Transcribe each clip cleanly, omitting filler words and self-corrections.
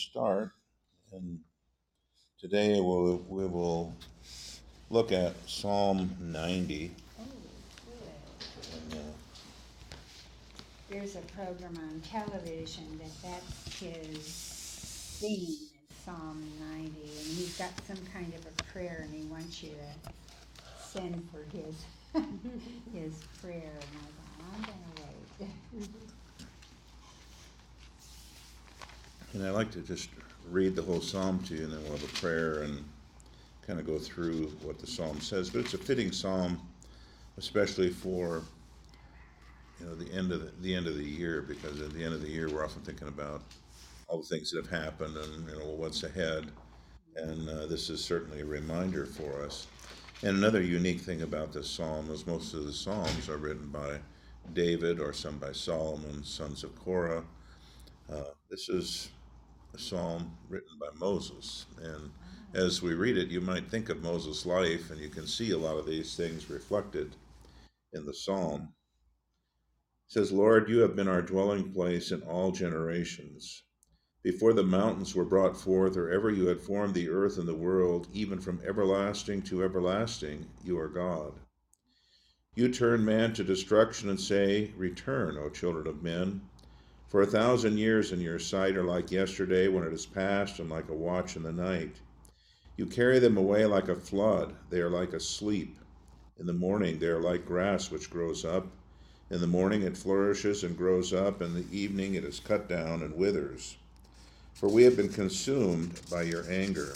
Start, and today we will look at Psalm 90. Oh, good. And, There's a program on television that's his theme is Psalm 90, and he's got some kind of a prayer, and he wants you to send for his his prayer. And I thought, I'm gonna wait. and I like to just read the whole psalm to you, and then we'll have a prayer and kind of go through what the psalm says. But it's a fitting psalm, especially for the end of the year, because at the end of the year we're often thinking about all the things that have happened and what's ahead. And this is certainly a reminder for us. And another unique thing about this psalm is most of the psalms are written by David or some by Solomon, sons of Korah. This is a psalm written by Moses. And as we read it, you might think of Moses' life, and you can see a lot of these things reflected in the psalm. It says, Lord, you have been our dwelling place in all generations. Before the mountains were brought forth, or ever you had formed the earth and the world, even from everlasting to everlasting, you are God. You turn man to destruction and say, Return, O children of men. For 1,000 years in your sight are like yesterday when it is past, and like a watch in the night. You carry them away like a flood. They are like a sleep. In the morning they are like grass which grows up. In the morning it flourishes and grows up. In the evening it is cut down and withers. For we have been consumed by your anger,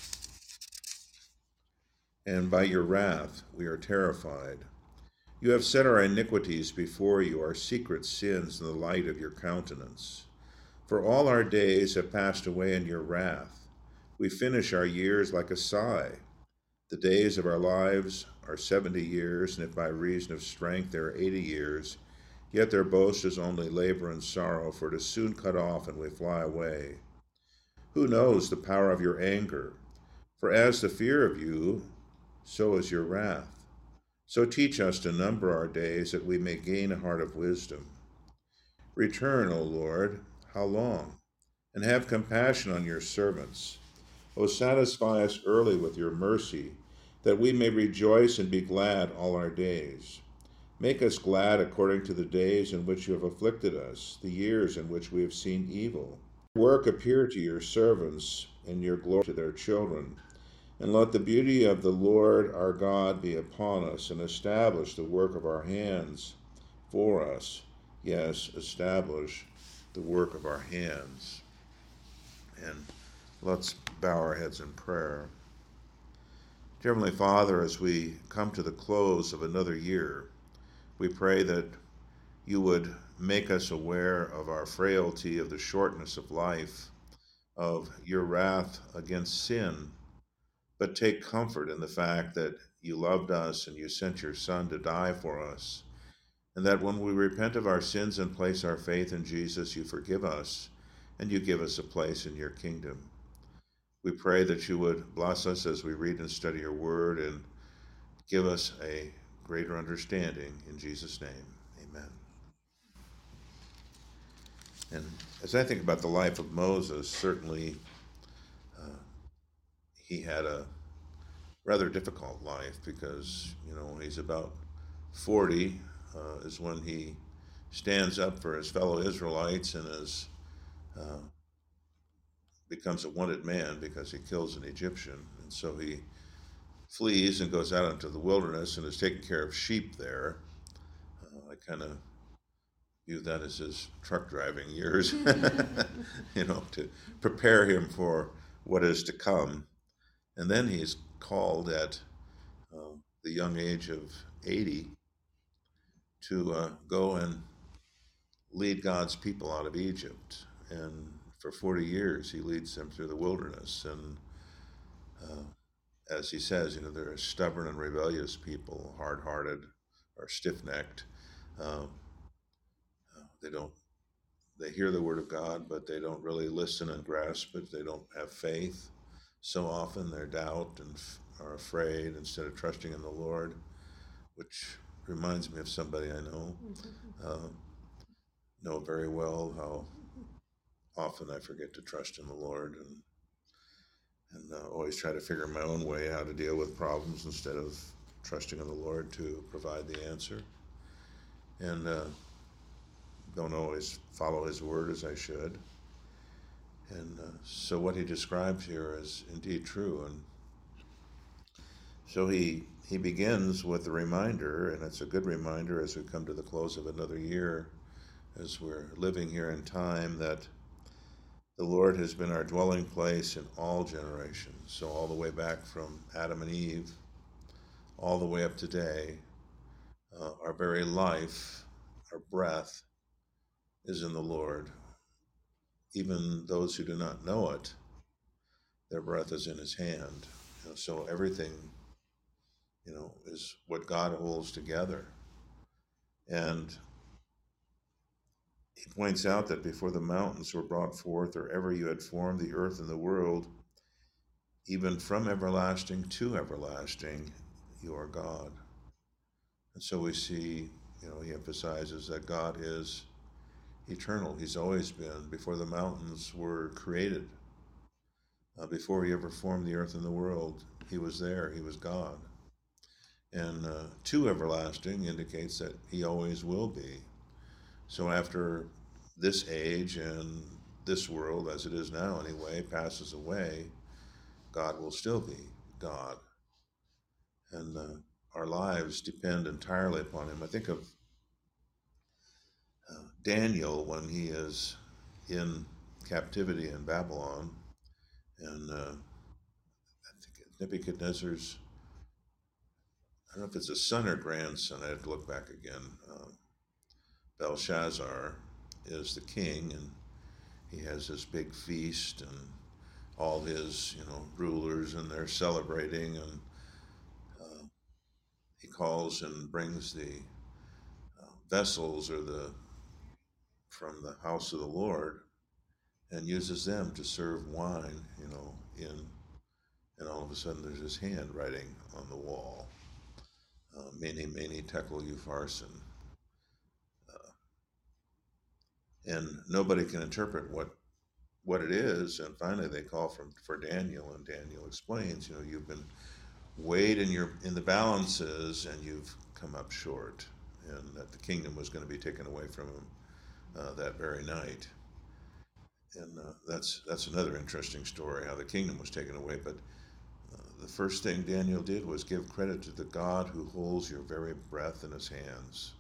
and by your wrath we are terrified. You have set our iniquities before you, our secret sins in the light of your countenance. For all our days have passed away in your wrath. We finish our years like a sigh. The days of our lives are 70 years, and if by reason of strength they are 80 years, yet their boast is only labor and sorrow, for it is soon cut off and we fly away. Who knows the power of your anger? For as the fear of you, so is your wrath. So teach us to number our days, that we may gain a heart of wisdom. Return, O Lord, how long? And have compassion on your servants. O satisfy us early with your mercy, that we may rejoice and be glad all our days. Make us glad according to the days in which you have afflicted us, the years in which we have seen evil. Work appear to your servants, and your glory to their children. And let the beauty of the Lord our God be upon us, and establish the work of our hands for us. Yes, establish the work of our hands. And let's bow our heads in prayer. Dear Heavenly Father, as we come to the close of another year, we pray that you would make us aware of our frailty, of the shortness of life, of your wrath against sin, but take comfort in the fact that you loved us and you sent your Son to die for us, and that when we repent of our sins and place our faith in Jesus, you forgive us and you give us a place in your kingdom. We pray that you would bless us as we read and study your word and give us a greater understanding. In Jesus' name, amen. And as I think about the life of Moses, certainly he had a rather difficult life, because, when he's about 40 is when he stands up for his fellow Israelites and becomes a wanted man because he kills an Egyptian. And so he flees and goes out into the wilderness and is taking care of sheep there. I kind of view that as his truck driving years, to prepare him for what is to come. And then he's called at the young age of 80 to go and lead God's people out of Egypt. And for 40 years, he leads them through the wilderness. And as he says, they're a stubborn and rebellious people, hard-hearted or stiff-necked. Uh, they don't. They hear the word of God, but they don't really listen and grasp it. They don't have faith. So often they're doubt and are afraid instead of trusting in the Lord, which reminds me of somebody I know very well, how often I forget to trust in the Lord, and always try to figure my own way how to deal with problems instead of trusting in the Lord to provide the answer. And don't always follow His word as I should. And so what he describes here is indeed true. And so he begins with a reminder, and it's a good reminder as we come to the close of another year, as we're living here in time, that the Lord has been our dwelling place in all generations. So all the way back from Adam and Eve, all the way up today, our very life, our breath is in the Lord. Even those who do not know it, their breath is in His hand. So everything, is what God holds together. And he points out that before the mountains were brought forth, or ever you had formed the earth and the world, even from everlasting to everlasting, you are God. And so we see, he emphasizes that God is eternal. He's always been. Before the mountains were created, before he ever formed the earth and the world, he was there. He was God. And to everlasting indicates that he always will be. So after this age and this world, as it is now anyway, passes away, God will still be God. And our lives depend entirely upon Him. I think of Daniel when he is in captivity in Babylon, and I think Nebuchadnezzar's, I don't know if it's a son or grandson, I have to look back again. Belshazzar is the king, and he has this big feast, and all his, rulers, and they're celebrating, and he calls and brings the vessels from the house of the Lord, and uses them to serve wine, and all of a sudden there's his hand writing on the wall, Mene, Mene, Tekel, Upharsin. And nobody can interpret what it is. And finally they call for Daniel, and Daniel explains, you've been weighed in the balances, and you've come up short, and that the kingdom was going to be taken away from him that very night. And that's another interesting story, how the kingdom was taken away. But the first thing Daniel did was give credit to the God who holds your very breath in His hands.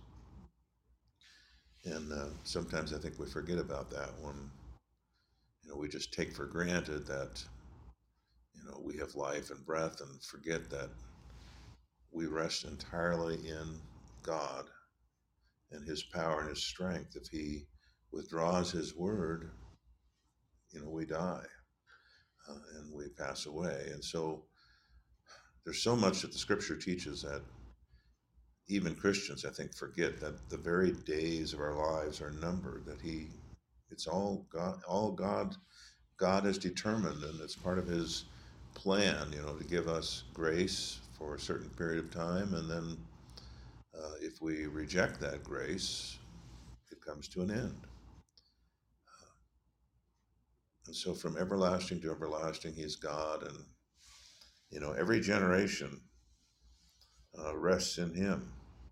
And sometimes I think we forget about that when we just take for granted that we have life and breath, and forget that we rest entirely in God and His power and His strength. If He withdraws His word, we die, and we pass away. And so there's so much that the Scripture teaches that even Christians, I think, forget that the very days of our lives are numbered. That it's all God. God has determined, and it's part of His plan, to give us grace for a certain period of time, and then if we reject that grace, it comes to an end. And so from everlasting to everlasting, He's God, and every generation rests in Him.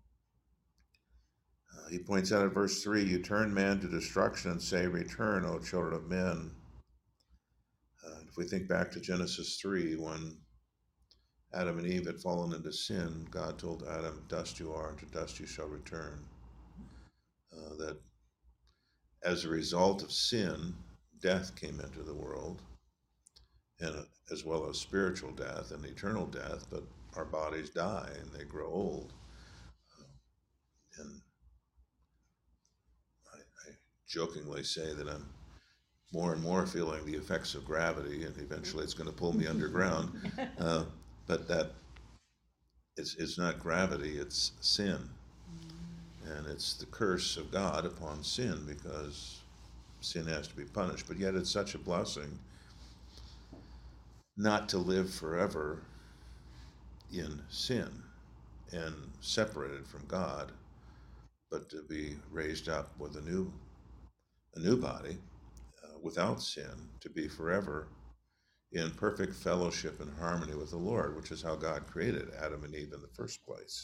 He points out in verse 3, you turn man to destruction and say, return, O children of men. If we think back to Genesis 3, when Adam and Eve had fallen into sin, God told Adam, dust you are, and to dust you shall return. That as a result of sin, death came into the world, and as well as spiritual death and eternal death, but our bodies die and they grow old. And I jokingly say that I'm more and more feeling the effects of gravity, and eventually it's going to pull me underground. But that it's not gravity, it's sin. And it's the curse of God upon sin, because sin has to be punished. But yet it's such a blessing not to live forever in sin and separated from God, but to be raised up with a new body, without sin, to be forever in perfect fellowship and harmony with the Lord, which is how God created Adam and Eve in the first place.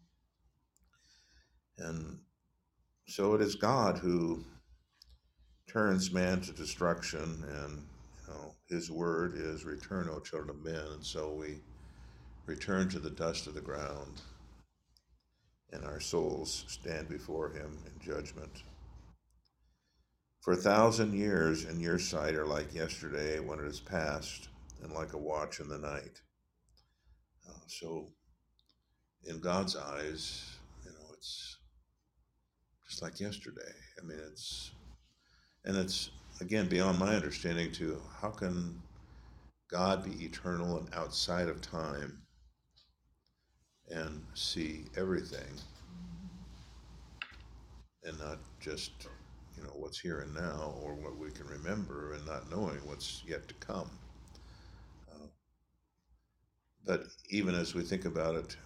And so it is God who turns man to destruction, and his word is, return, O children of men. And so we return to the dust of the ground, and our souls stand before him in judgment. For 1,000 years in your sight are like yesterday when it is past, and like a watch in the night. So in God's eyes, it's just like yesterday. I mean, it's again beyond my understanding too. How can God be eternal and outside of time and see everything and not just what's here and now, or what we can remember, and not knowing what's yet to come? But even as we think about it,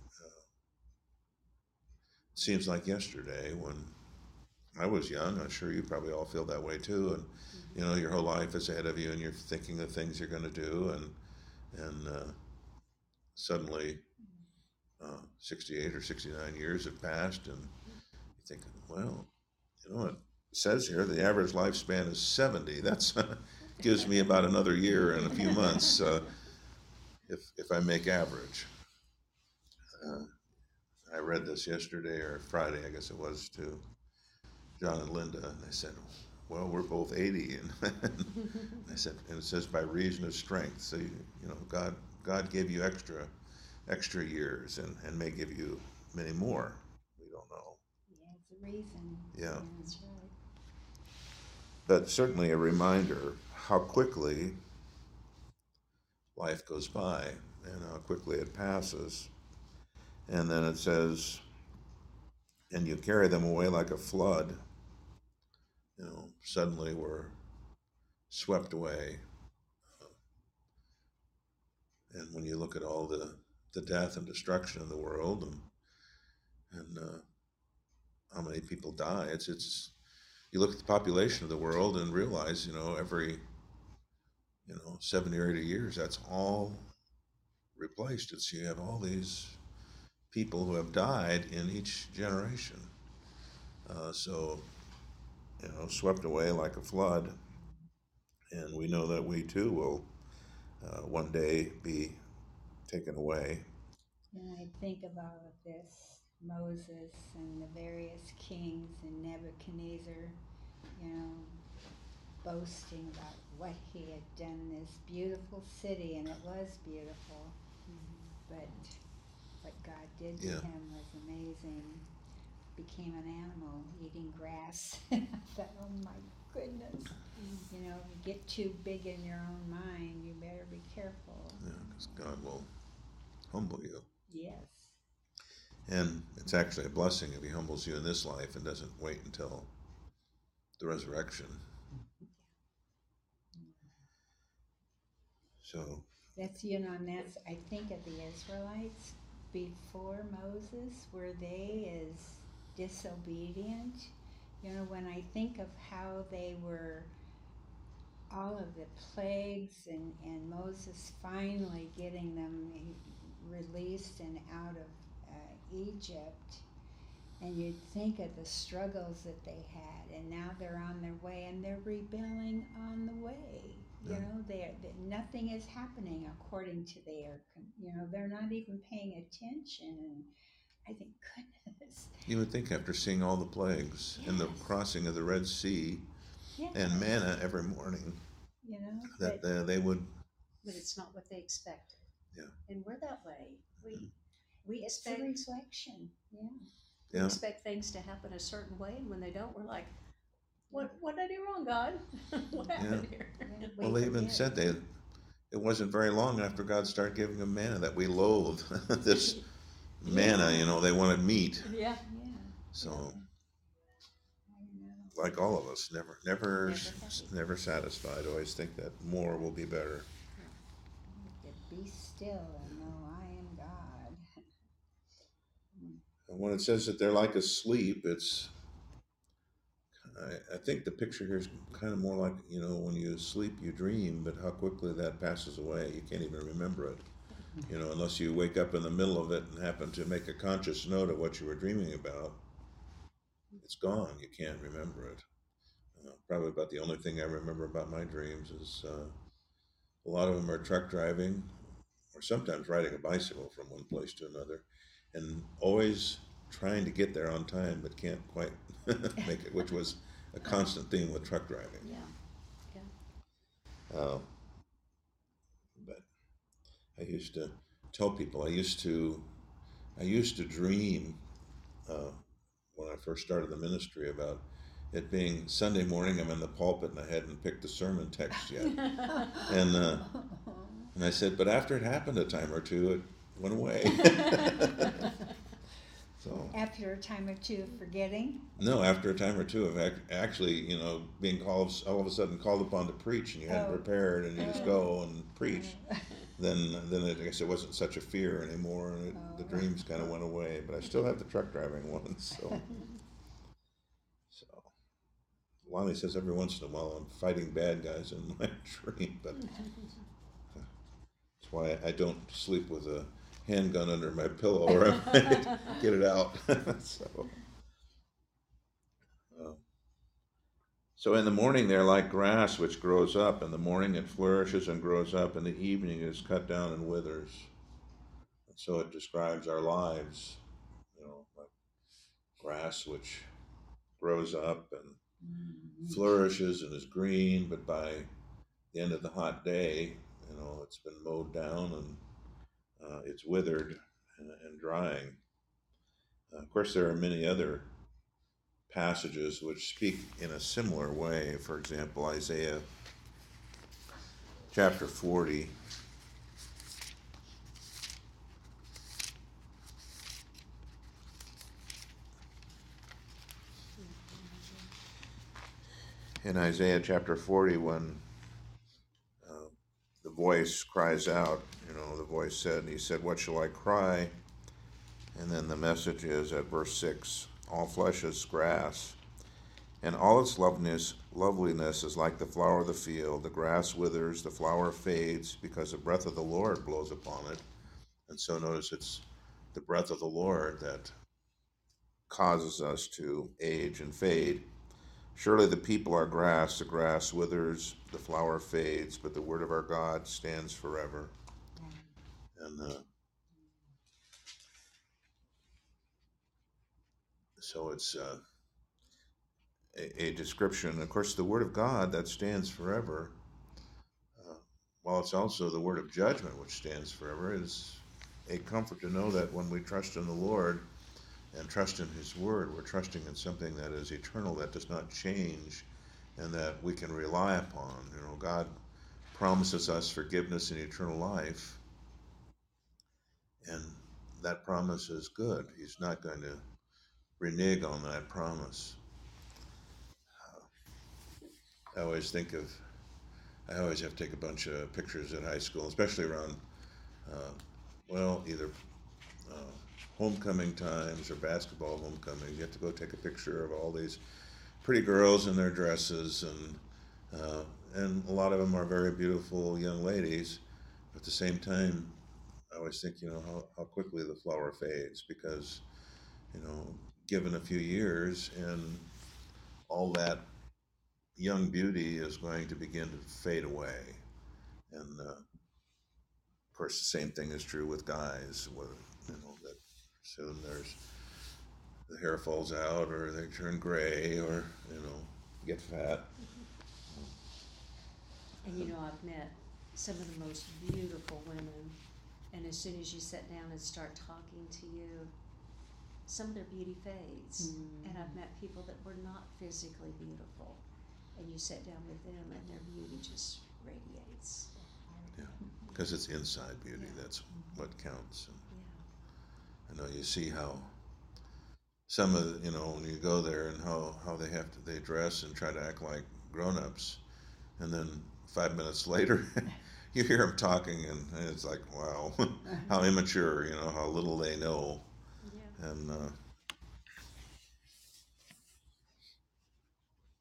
it seems like yesterday when I was young. I'm sure you probably all feel that way too. And your whole life is ahead of you, and you're thinking of things you're going to do, and suddenly 68 or 69 years have passed, and you're thinking, well, it says here the average lifespan is 70. That's gives me about another year and a few months if I make average. I read this yesterday or Friday, I guess it was, to John and Linda, and they said, well, we're both 80. And I said, and it says by reason of strength. So, God gave you extra years, and may give you many more. We don't know. Yeah, it's a reason. Yeah. That's right. But certainly a reminder how quickly life goes by and how quickly it passes. And then it says, and you carry them away like a flood. Suddenly we're swept away. And when you look at all the death and destruction in the world, and how many people die, it's you look at the population of the world and realize, every 70 or 80 years, that's all replaced. It's you have all these people who have died in each generation. So swept away like a flood, and we know that we too will one day be taken away. And I think of all of this, Moses and the various kings and Nebuchadnezzar, boasting about what he had done, this beautiful city, and it was beautiful. But what God did to him was amazing. Became an animal eating grass. I thought, oh my goodness. You get too big in your own mind, you better be careful. Yeah, because God will humble you. Yes. And it's actually a blessing if he humbles you in this life and doesn't wait until the resurrection. So that's and that's, I think, of the Israelites before Moses, were they as disobedient? When I think of how they were, all of the plagues, and Moses finally getting them released and out of Egypt, and you'd think of the struggles that they had, and now they're on their way, and they're rebelling on the way. Nothing is happening according to their, they're not even paying attention. And I think, goodness. You would think after seeing all the plagues and the crossing of the Red Sea and manna every morning, that they would. But it's not what they expected. Yeah. And we're that way. We expect reflection. We expect things to happen a certain way, and when they don't, we're like, what did I do wrong, God? What happened here? Well, they even said it wasn't very long after God started giving them manna that we loathe this manna. They wanted meat. Yeah. So, like all of us, never satisfied. Always think that more will be better. Be still and know I am God. And when it says that they're like asleep, it's I think the picture here is kind of more like, when you sleep, you dream, but how quickly that passes away. You can't even remember it, unless you wake up in the middle of it and happen to make a conscious note of what you were dreaming about. It's gone. You can't remember it. Probably about the only thing I remember about my dreams is a lot of them are truck driving or sometimes riding a bicycle from one place to another and always trying to get there on time but can't quite make it, which was a constant theme with truck driving. Yeah, yeah. But I used to tell people I used to dream uh, when I first started the ministry about it being Sunday morning. I'm in the pulpit and I hadn't picked the sermon text yet, and I said, but after it happened a time or two, it went away. So After a time or two of forgetting? no, after a time or two of actually, being called all of a sudden called upon to preach, and you hadn't prepared, and you just go and preach. Then I guess it wasn't such a fear anymore, and the dreams kind of went away. But I still have the truck driving ones. So Lonnie says every once in a while I'm fighting bad guys in my dream, but that's why I don't sleep with a handgun under my pillow, or I might get it out. So in the morning they're like grass which grows up. In the morning it flourishes and grows up. In the evening it is cut down and withers. And so it describes our lives, like grass which grows up and flourishes and is green, but by the end of the hot day, it's been mowed down and it's withered and drying. Of course, there are many other passages which speak in a similar way. For example, Isaiah chapter 40. In Isaiah chapter 40, when the voice cries out, the voice said, he said, what shall I cry? And then the message is at verse 6, all flesh is grass, and all its loveliness is like the flower of the field. The grass withers, the flower fades, because the breath of the Lord blows upon it. And so notice it's the breath of the Lord that causes us to age and fade. Surely the people are grass, the grass withers, the flower fades, but the word of our God stands forever. And so it's a description. Of course, the word of God that stands forever, while it's also the word of judgment which stands forever, is a comfort to know that when we trust in the Lord and trust in his word, we're trusting in something that is eternal, that does not change, and that we can rely upon. God promises us forgiveness and eternal life, and that promise is good. He's not going to renege on that promise. I always have to take a bunch of pictures at high school, especially around, either homecoming times or basketball homecoming. You have to go take a picture of all these pretty girls in their dresses, and a lot of them are very beautiful young ladies. But at the same time, I always think, how quickly the flower fades, because, given a few years, and all that young beauty is going to begin to fade away. And of course, the same thing is true with guys. That soon the hair falls out, or they turn gray, or get fat. And I've met some of the most beautiful women, and as soon as you sit down and start talking to you, some of their beauty fades. And I've met people that were not physically beautiful, and you sit down with them and their beauty just radiates. Yeah, because it's inside beauty. Yeah. That's what counts. And, you see how some of when you go there, and how they dress and try to act like grown-ups, and then 5 minutes later you hear them talking, and it's like, wow, how immature, how little they know. Yeah. And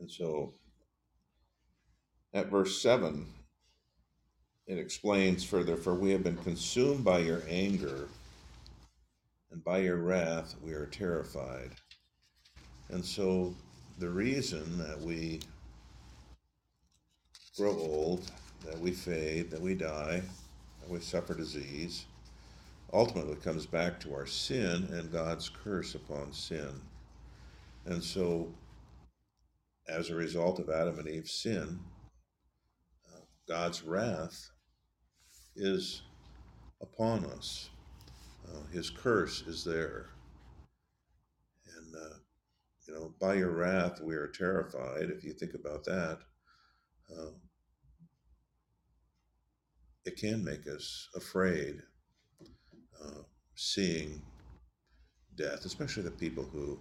And so at verse 7, it explains further, for we have been consumed by your anger, and by your wrath we are terrified. And so the reason that we grow old, that we fade, that we die, that we suffer disease, ultimately comes back to our sin and God's curse upon sin. And so, as a result of Adam and Eve's sin, God's wrath is upon us. His curse is there. And, by your wrath we are terrified. If you think about that, uh, it can make us afraid, seeing death, especially the people who,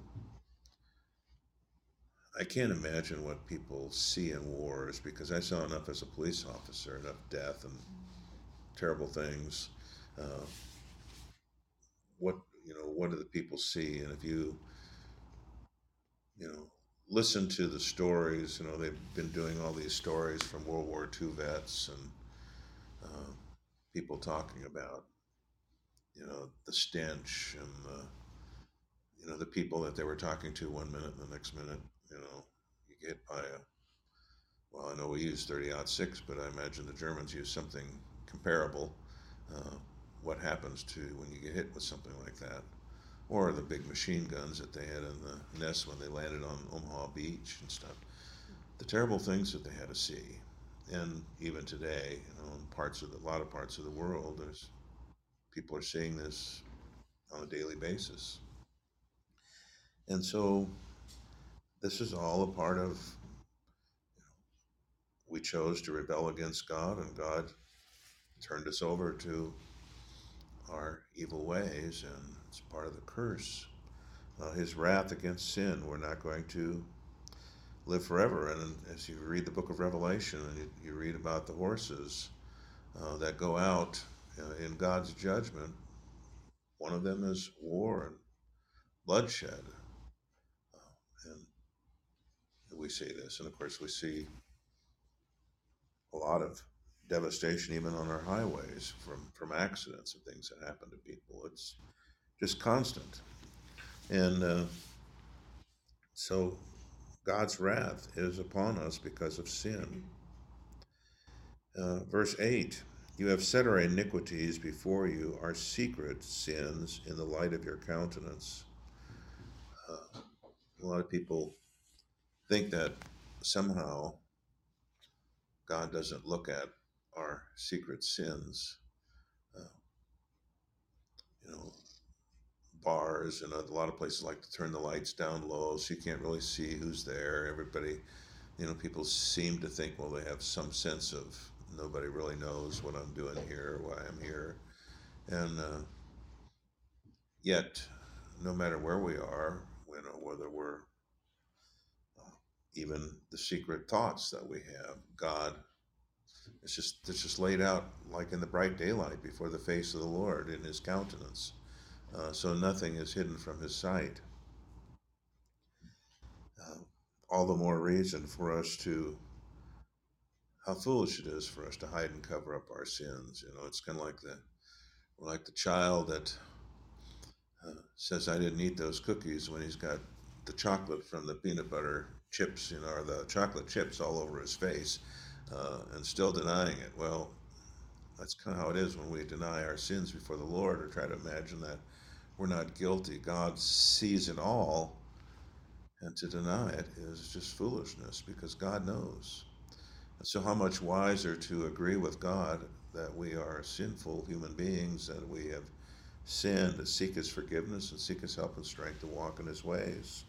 I can't imagine what people see in wars, because I saw enough as a police officer, enough death and terrible things. Uh, what what do the people see? And if you know listen to the stories, they've been doing all these stories from World War II vets, and people talking about the stench, and the people that they were talking to one minute, and the next minute, you get hit by well, I know we use 30-06, but I imagine the Germans use something comparable. Uh, what happens to when you get hit with something like that? Or the big machine guns that they had in the nests when they landed on Omaha Beach and stuff. The terrible things that they had to see. And even today, in a lot of parts of the world, there's people are seeing this on a daily basis. And so this is all a part of, we chose to rebel against God, and God turned us over to our evil ways, and it's part of the curse. His wrath against sin. We're not going to live forever. And as you read the book of Revelation, and you read about the horses that go out in God's judgment, one of them is war and bloodshed. And we see this. And of course, we see a lot of devastation even on our highways from accidents and things that happen to people. It's just constant. And so God's wrath is upon us because of sin. Verse 8, you have set our iniquities before you, our secret sins in the light of your countenance. A lot of people think that somehow God doesn't look at our secret sins. Uh, you know, Bars and a lot of places like to turn the lights down low so you can't really see who's there. Everybody, people seem to think, well, they have some sense of nobody really knows what I'm doing here, why I'm here. And yet, no matter where we are, whether we're even the secret thoughts that we have, God, it's just laid out like in the bright daylight before the face of the Lord in His countenance. So nothing is hidden from His sight. All the more reason for us to, how foolish it is for us to hide and cover up our sins. It's kind of like the child that says, I didn't eat those cookies, when he's got the chocolate from the peanut butter chips, or the chocolate chips all over his face, and still denying it. Well, that's kind of how it is when we deny our sins before the Lord, or try to imagine that we're not guilty. God sees it all, and to deny it is just foolishness, because God knows. And so how much wiser to agree with God that we are sinful human beings, that we have sinned, to seek His forgiveness and seek His help and strength to walk in His ways.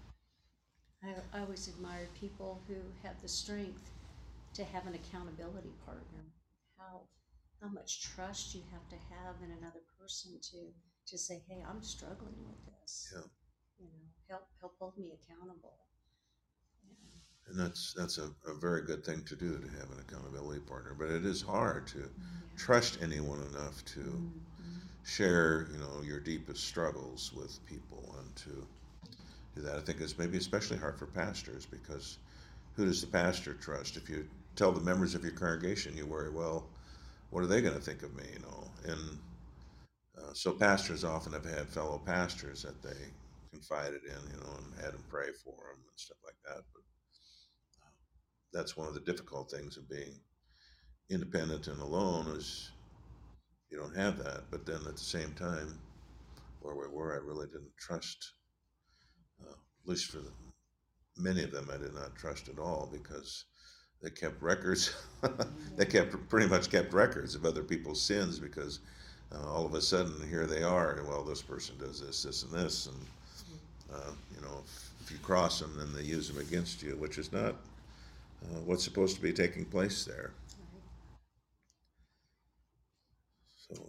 I always admired people who have the strength to have an accountability partner. How much trust you have to have in another person to say, hey, I'm struggling with this. Yeah. Help hold me accountable. And that's a very good thing to do, to have an accountability partner. But it is hard to trust anyone enough to share, your deepest struggles with people, and to do that. I think it's maybe especially hard for pastors, because who does the pastor trust? If you tell the members of your congregation, you worry, well, what are they going to think of me? And so pastors often have had fellow pastors that they confided in, and had them pray for them and stuff like that. But that's one of the difficult things of being independent and alone is you don't have that. But then at the same time, where we were, I really didn't trust, at least for many of them, I did not trust at all because they kept records. They pretty much kept records of other people's sins because all of a sudden here they are, and well, this person does this, this, and this, and if you cross them, then they use them against you, which is not what's supposed to be taking place there. So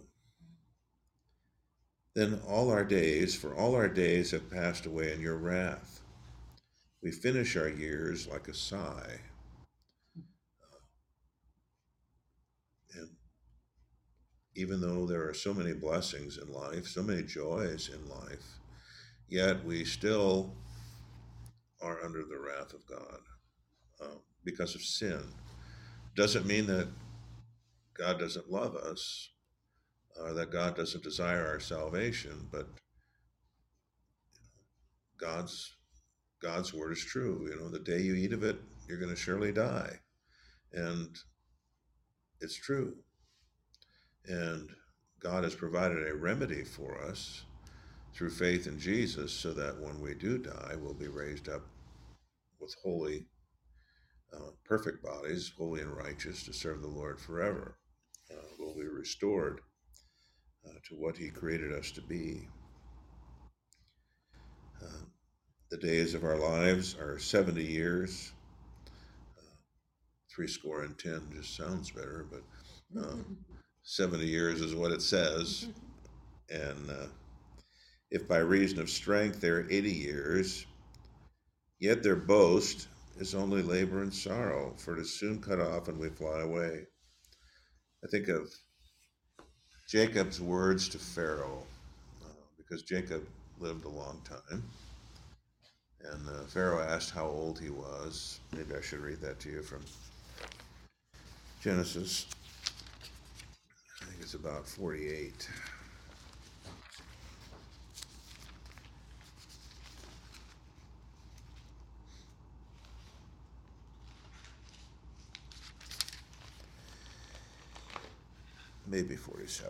then all our days, for all our days have passed away in your wrath. We finish our years like a sigh. And even though there are so many blessings in life, so many joys in life, yet we still are under the wrath of God because of sin. Doesn't mean that God doesn't love us, or that God doesn't desire our salvation, but God's word is true. The day you eat of it, you're going to surely die, and it's true. And God has provided a remedy for us through faith in Jesus, so that when we do die, we'll be raised up with holy, perfect bodies, holy and righteous, to serve the Lord forever. We'll be restored to what He created us to be. The days of our lives are 70 years. 70 just sounds better, but 70 years is what it says. And if by reason of strength they're 80 years, yet their boast is only labor and sorrow, for it is soon cut off and we fly away. I think of Jacob's words to Pharaoh, because Jacob lived a long time. And Pharaoh asked how old he was. Maybe I should read that to you from Genesis. I think it's about 48. Maybe 47.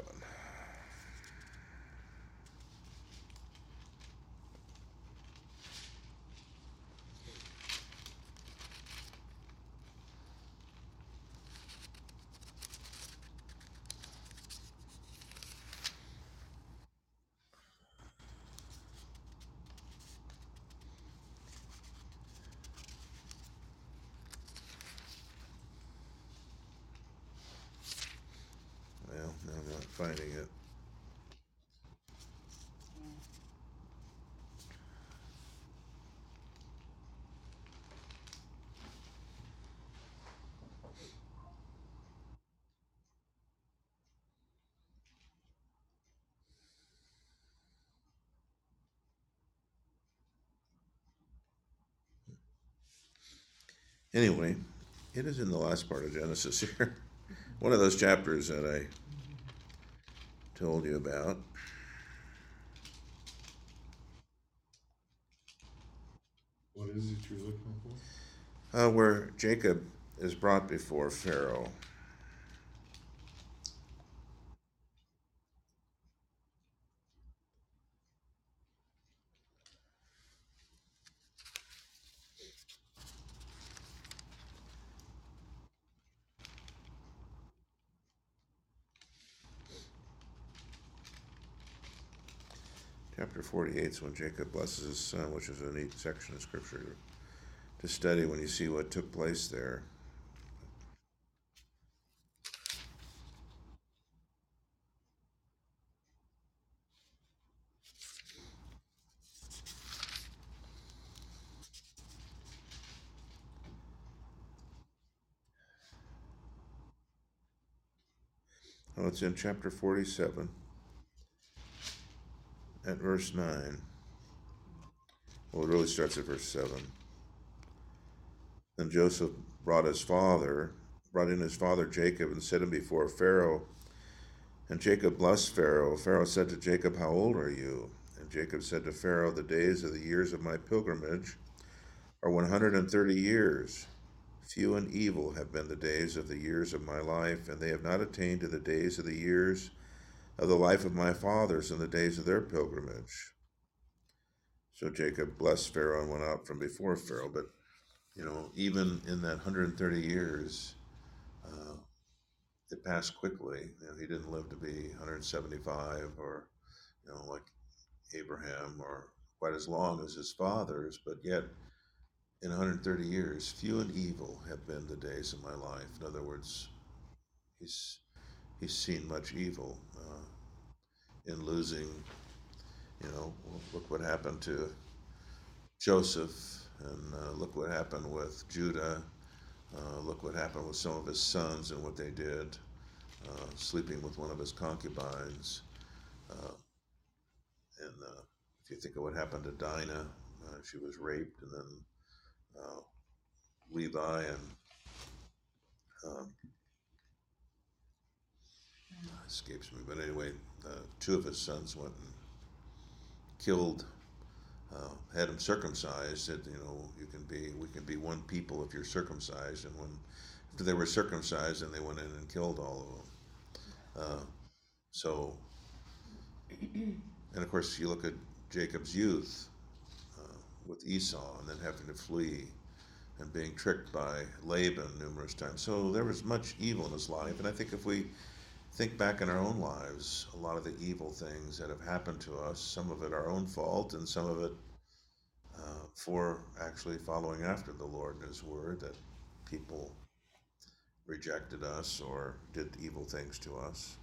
Well, now I'm not finding it. Anyway, it is in the last part of Genesis here. One of those chapters that I told you about. What is it you're looking for? Where Jacob is brought before Pharaoh. Chapter 48 is when Jacob blesses his son, which is a neat section of scripture to study when you see what took place there. Oh, it's in chapter 47 at verse 9. Well, it really starts at verse 7. Then Joseph brought in his father Jacob, and set him before Pharaoh. And Jacob blessed Pharaoh. Pharaoh said to Jacob, "How old are you?" And Jacob said to Pharaoh, "The days of the years of my pilgrimage are 130 years. Few and evil have been the days of the years of my life, and they have not attained to the days of the years of the life of my fathers in the days of their pilgrimage." So Jacob blessed Pharaoh and went out from before Pharaoh. But, even in that 130 years, uh, it passed quickly. He didn't live to be 175 or, like Abraham, or quite as long as his fathers, but yet in 130 years, few and evil have been the days of my life. In other words, he's seen much evil in losing. Look what happened to Joseph, and look what happened with Judah. Look what happened with some of his sons and what they did, sleeping with one of his concubines. And if you think of what happened to Dinah, she was raped, and then Levi and um, escapes me. But anyway, two of his sons went and killed, had him circumcised. Said, we can be one people if you're circumcised. And after they were circumcised, then they went in and killed all of them. So, and of course, you look at Jacob's youth with Esau, and then having to flee and being tricked by Laban numerous times. So there was much evil in his life. And I think if we think back in our own lives, a lot of the evil things that have happened to us, some of it our own fault, and some of it for actually following after the Lord and His Word, that people rejected us or did evil things to us.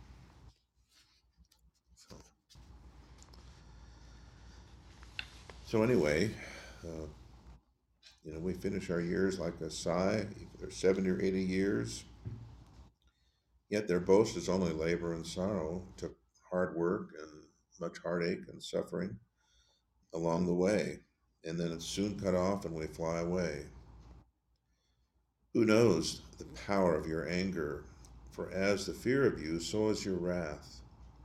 So anyway, we finish our years like a sigh. They're 70 or 80 years. Yet their boast is only labor and sorrow. It took hard work and much heartache and suffering along the way. And then it's soon cut off and we fly away. Who knows the power of your anger? For as the fear of you, so is your wrath.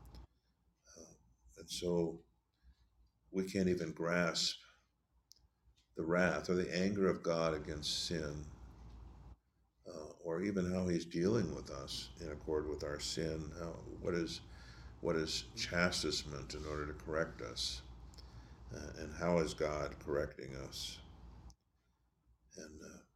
And so we can't even grasp the wrath or the anger of God against sin, or even how He's dealing with us in accord with our sin. What is chastisement in order to correct us? And how is God correcting us? And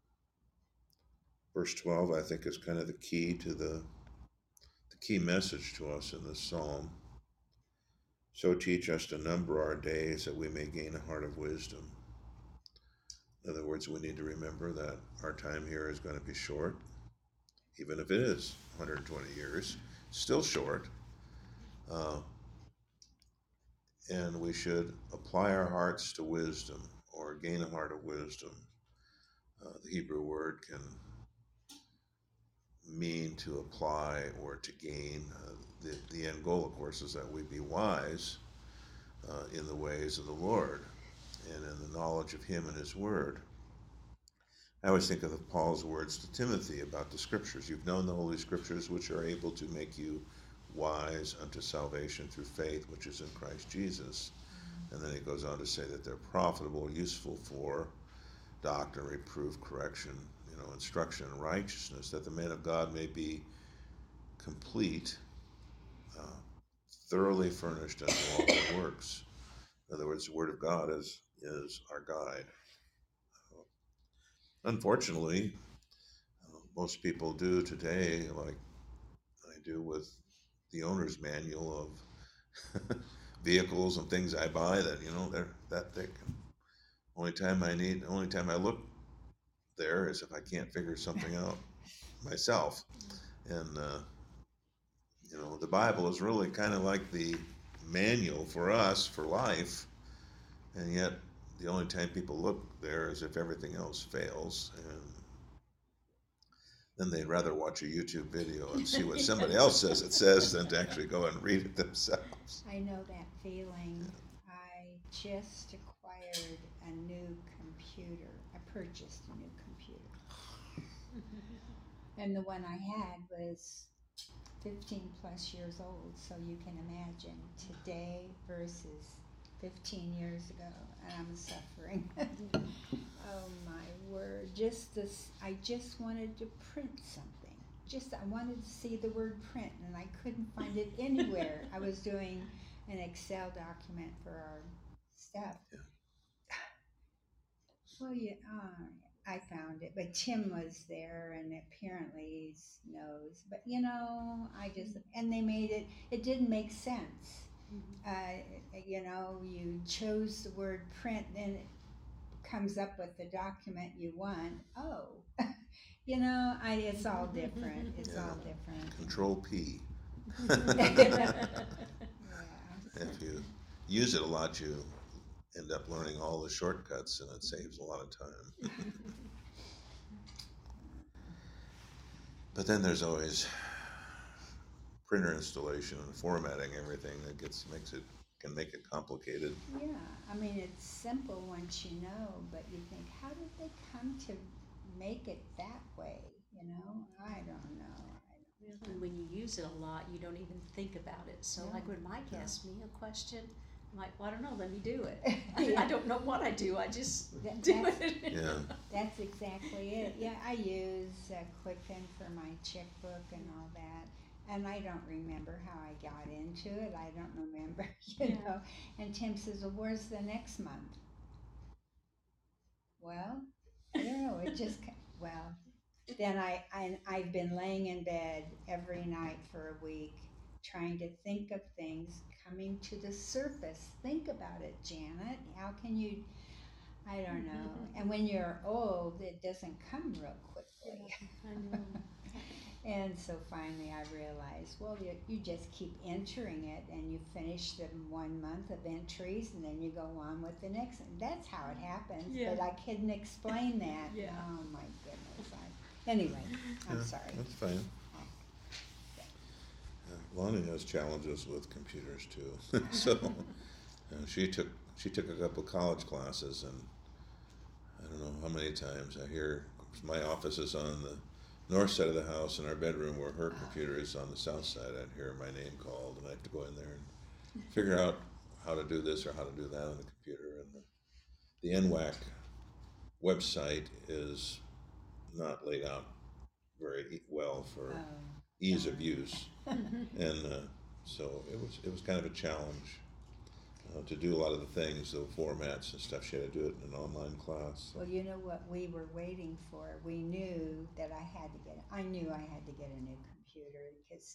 verse 12, I think, is kind of the key to the key message to us in this psalm. So teach us to number our days that we may gain a heart of wisdom. In other words, we need to remember that our time here is going to be short, even if it is 120 years, still short. And we should apply our hearts to wisdom, or gain a heart of wisdom. The Hebrew word can mean to apply or to gain. The end goal, of course, is that we be wise in the ways of the Lord and in the knowledge of Him and His Word. I always think of Paul's words to Timothy about the Scriptures. You've known the Holy Scriptures, which are able to make you wise unto salvation through faith, which is in Christ Jesus. And then he goes on to say that they're profitable, useful for doctrine, reproof, correction, instruction in righteousness, that the man of God may be complete, thoroughly furnished unto all good works. In other words, the Word of God is our guide. Unfortunately, most people do today, like I do with the owner's manual of vehicles and things I buy, that they're that thick. Only time I look there is if I can't figure something out myself. And the Bible is really kind of like the manual for us for life, and yet the only time people look there is if everything else fails, and then they'd rather watch a YouTube video and see what somebody else says it says than to actually go and read it themselves. I know that feeling. I just acquired a new computer. I purchased a new computer. And the one I had was 15 plus years old, so you can imagine today versus 15 years ago, and I'm suffering. Oh my word, just this, I just wanted to print something. I wanted to see the word print, and I couldn't find it anywhere. I was doing an Excel document for our stuff. Well, yeah, I found it, but Tim was there, and apparently he knows. But and they made it. It didn't make sense. You chose the word print, and it comes up with the document you want. Oh, it's all different. It's all different. Control P. Yeah. If you use it a lot, you end up learning all the shortcuts, and it saves a lot of time. But then there's always printer installation and formatting everything that can make it complicated. Yeah, I mean, it's simple once you know, but you think, how did they come to make it that way? I don't know. And when you use it a lot, you don't even think about it. So, No. like when Mike asks me a question, I'm like, well, I don't know, let me do it. I don't know what I do, I just do it. Yeah. That's exactly it. Yeah, I use Quicken for my checkbook and all that. And I don't remember how I got into it. I don't remember, know. And Tim says, well, where's the next month? Well, I don't know. It just, well, then I've been laying in bed every night for a week trying to think of things coming to the surface. Think about it, Janet. How can you, I don't know. And when you're old, it doesn't come real quickly. I know. And so finally I realized, well, you just keep entering it, and you finish the 1 month of entries, and then you go on with the next one. That's how it happens, Yeah. but I couldn't explain that. Yeah. Oh my goodness. Anyway, I'm sorry. That's fine. Lonnie has challenges with computers too. So she took a couple college classes, and I don't know how many times I hear, my office is on the north side of the house, and our bedroom where her computer is on the south side. I'd hear my name called, and I have to go in there and figure out how to do this or how to do that on the computer. And the NWAC website is not laid out very well for ease of use, and so it was kind of a challenge to do a lot of the things, the formats and stuff. She had to do it in an online class. Well, you know what we were waiting for? We knew that I knew I had to get a new computer, because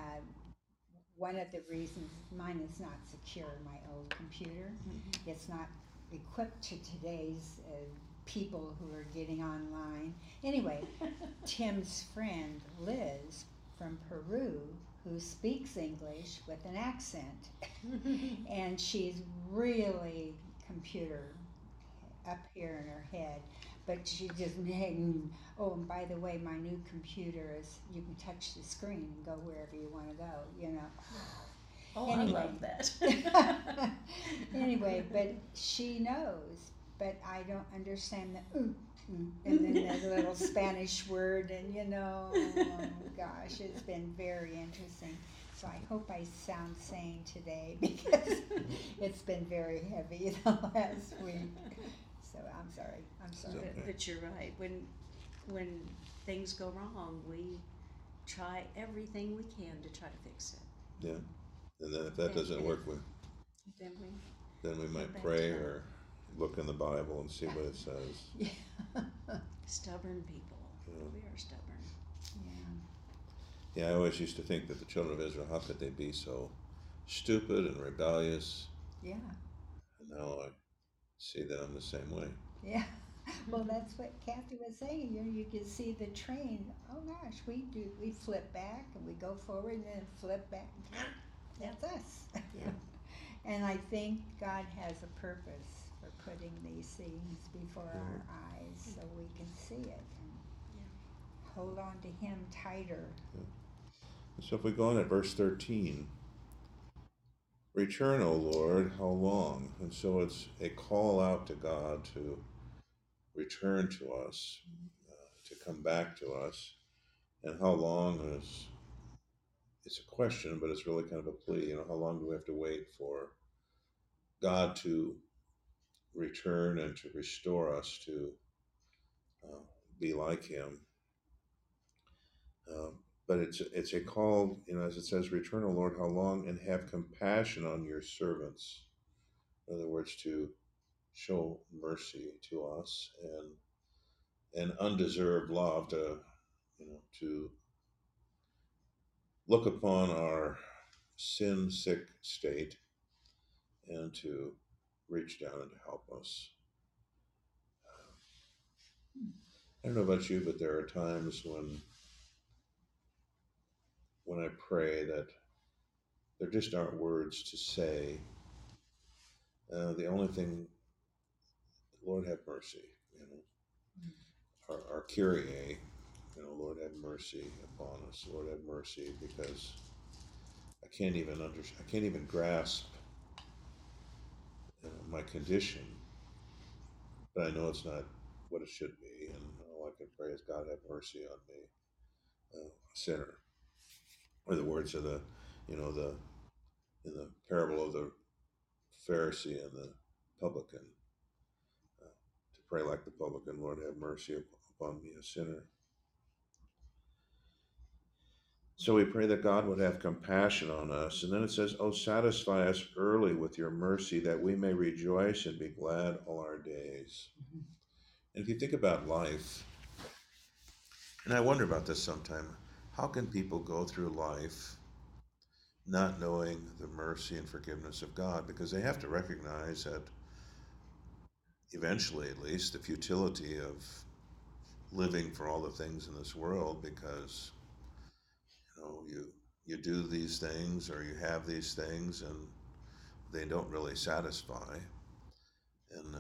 one of the reasons mine is not secure, my old computer. It's not equipped to today's people who are getting online. Anyway, Tim's friend Liz from Peru, who speaks English with an accent, and she's really computer up here in her head, but she just, oh, and by the way, my new computer is, you can touch the screen and go wherever you want to go, Oh, Anyway. I love that. Anyway, but she knows, but I don't understand the and then that little Spanish word, and oh gosh, it's been very interesting. So I hope I sound sane today, because it's been very heavy the last week. So I'm sorry. But you're right. When things go wrong, we try everything we can to try to fix it. Yeah, and then if that doesn't work, then we might back pray to that. or look in the Bible and see what it says. Yeah. Stubborn people. Yeah. We are stubborn. Yeah. Yeah, I always used to think that the children of Israel, how could they be so stupid and rebellious? Yeah. And now I see that I'm the same way. Yeah. Well, that's what Kathy was saying. You can see the train. Oh gosh, we flip back and we go forward and then flip back. That's us. Yeah. And I think God has a purpose for putting these things before our eyes so we can see it and hold on to Him tighter. So if we go on at verse 13, return, O Lord, how long? And so it's a call out to God to return to us, to come back to us. And how long is, it's a question, but it's really kind of a plea. How long do we have to wait for God to return and to restore us to uh, be like Him? But it's a call, as it says, "Return, O Lord, how long, and have compassion on your servants." In other words, to show mercy to us and undeserved love to look upon our sin sick state and to reach down and to help us. I don't know about you, but there are times when I pray that there just aren't words to say. The only thing, Lord have mercy, our Kyrie, Lord have mercy upon us. Lord have mercy, because I can't even grasp my condition, but I know it's not what it should be, and all I can pray is, God have mercy on me, a sinner. Or the words of the in the parable of the Pharisee and the publican, to pray like the publican, Lord have mercy upon me, a sinner. So we pray that God would have compassion on us. And then it says, "Oh, satisfy us early with your mercy, that we may rejoice and be glad all our days." And if you think about life, and I wonder about this sometime, how can people go through life not knowing the mercy and forgiveness of God? Because they have to recognize that eventually, at least, the futility of living for all the things in this world, because you do these things or you have these things and they don't really satisfy. And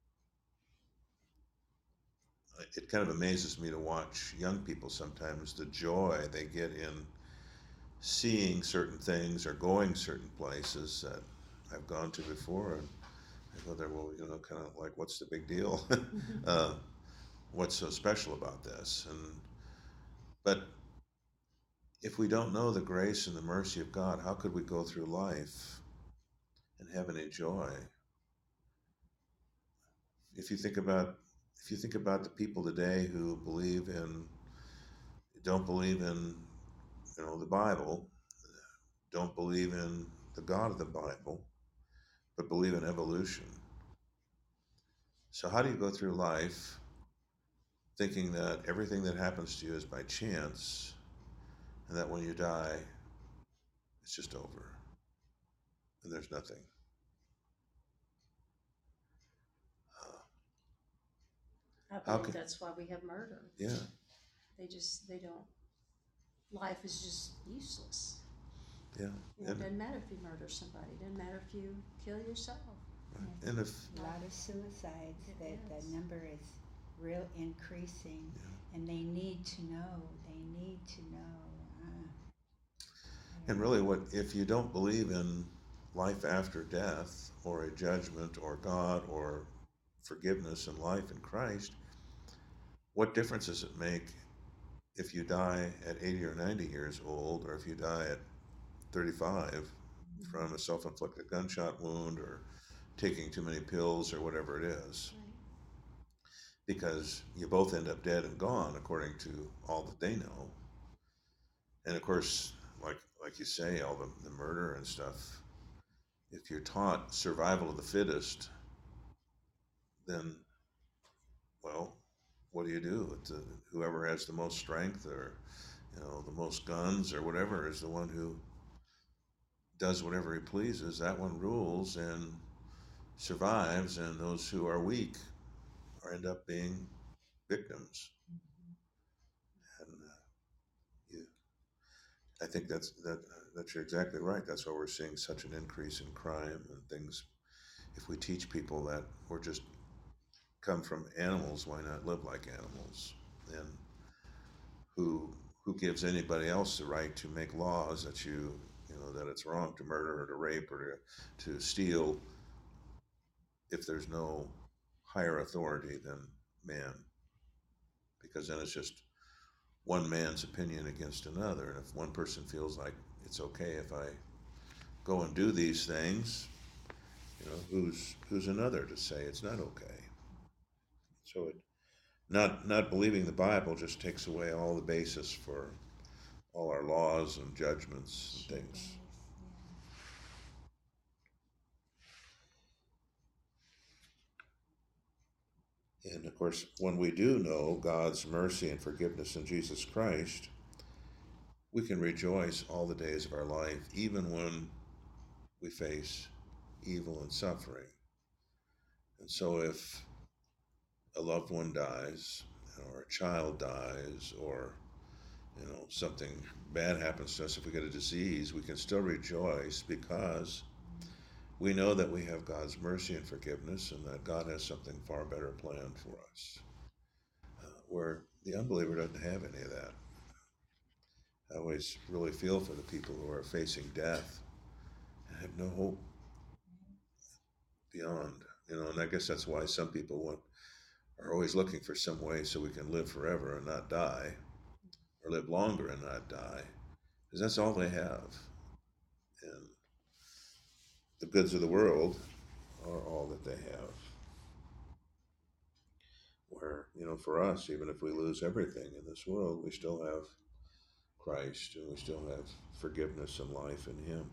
it kind of amazes me to watch young people sometimes, the joy they get in seeing certain things or going certain places that I've gone to before. And I go there, well, kind of like, what's the big deal? uh, what's so special about this? But if we don't know the grace and the mercy of God, how could we go through life and have any joy? If you think about the people today who don't believe in the Bible, don't believe in the God of the Bible, but believe in evolution. So how do you go through life thinking that everything that happens to you is by chance, and that when you die, it's just over and there's nothing? I How believe can that's why we have murder. Yeah, They don't, life is just useless. yeah, It doesn't matter if you murder somebody, it doesn't matter if you kill yourself. right. And if A lot of suicides, It that is. the number is real increasing, yeah. and they need to know. They need to know. And really, what if you don't believe in life after death, or a judgment, or God, or forgiveness and life in Christ? What difference does it make if you die at 80 or 90 years old, or if you die at 35 from a self-inflicted gunshot wound, or taking too many pills, or whatever it is? Right. Because you both end up dead and gone, according to all that they know. And of course, like you say, all the murder and stuff. If you're taught survival of the fittest, then, well, what do you do? Whoever has the most strength, or the most guns, or whatever, is the one who does whatever he pleases. That one rules and survives, and those who are weak end up being victims. And you, I think that you're exactly right. That's why we're seeing such an increase in crime and things. If we teach people that we're just come from animals, why not live like animals? And who gives anybody else the right to make laws that that it's wrong to murder or to rape or to steal, if there's no higher authority than man? Because then it's just one man's opinion against another. And if one person feels like it's okay if I go and do these things, who's another to say it's not okay? So not believing the Bible just takes away all the basis for all our laws and judgments and things. And of course, when we do know God's mercy and forgiveness in Jesus Christ, we can rejoice all the days of our life, even when we face evil and suffering. And so if a loved one dies, or a child dies, or something bad happens to us, if we get a disease, we can still rejoice because we know that we have God's mercy and forgiveness, and that God has something far better planned for us, where the unbeliever doesn't have any of that. I always really feel for the people who are facing death and have no hope beyond, and I guess that's why some people are always looking for some way so we can live forever and not die, or live longer and not die, because that's all they have. And the goods of the world are all that they have. Where, for us, even if we lose everything in this world, we still have Christ, and we still have forgiveness and life in Him.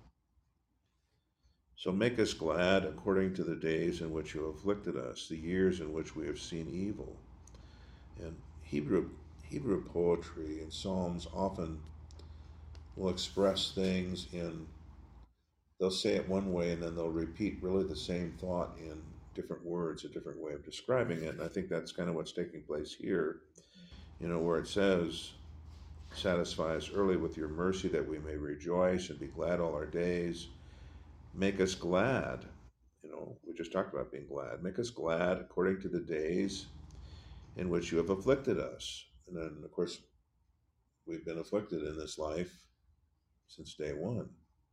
So make us glad according to the days in which you afflicted us, the years in which we have seen evil. And Hebrew poetry and Psalms often will express things they'll say it one way and then they'll repeat really the same thought in different words, a different way of describing it. And I think that's kind of what's taking place here, where it says, satisfy us early with your mercy that we may rejoice and be glad all our days. Make us glad. We just talked about being glad. Make us glad according to the days in which you have afflicted us. And then, of course, we've been afflicted in this life since day one.